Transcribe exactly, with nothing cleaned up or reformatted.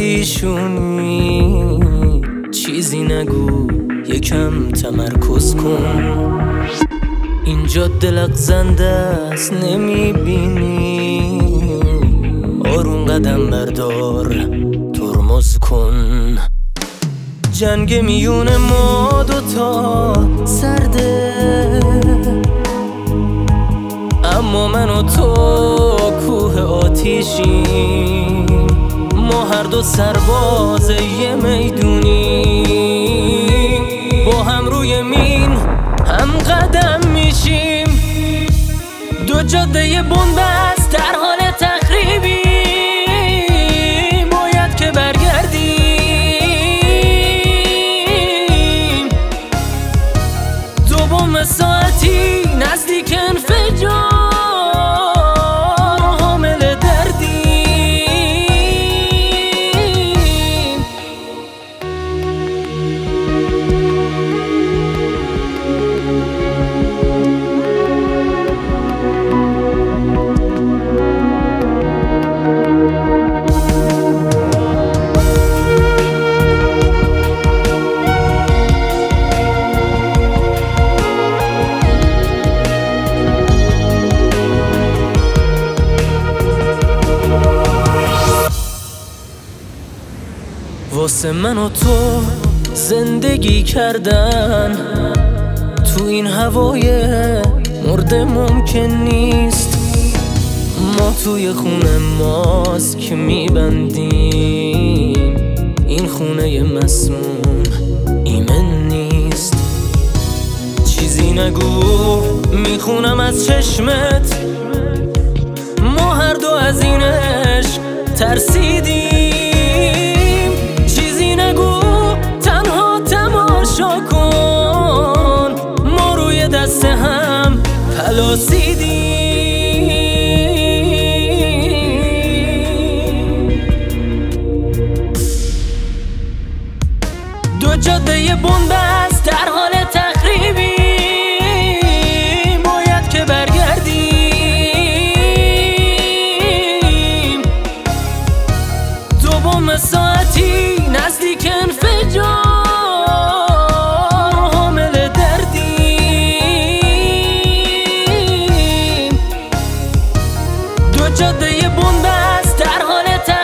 پریشونی چیزی نگو، یکم تمرکز کن. اینجا دلغزنده است نمیبینی، آروم قدم بردار ترمز کن. جنگ میون ما دوتا سرده، اما من و تو کوه آتیشیم. ما هر دو سرباز یه میدونی، با هم روی مین هم قدم میشیم. دو جاده بنبست در حال تخریبی، باید که برگردیم. دو بم ساعتی نزدیک انفجار، واسه من و تو زندگی کردن تو این هوای مرده ممکن نیست. ما توی خونه ماست که میبندیم، این خونه مسموم ایمن نیست. چیزی نگو، میخونم از چشمت، ما هر دو از این عشق ترسیدیم. دست هم پلاسیدیم. دو جاده بنبست در حال تخریبی، باید که برگردیم. دو بم ساعتی نزدیک انفجار، جاده بنبست در حال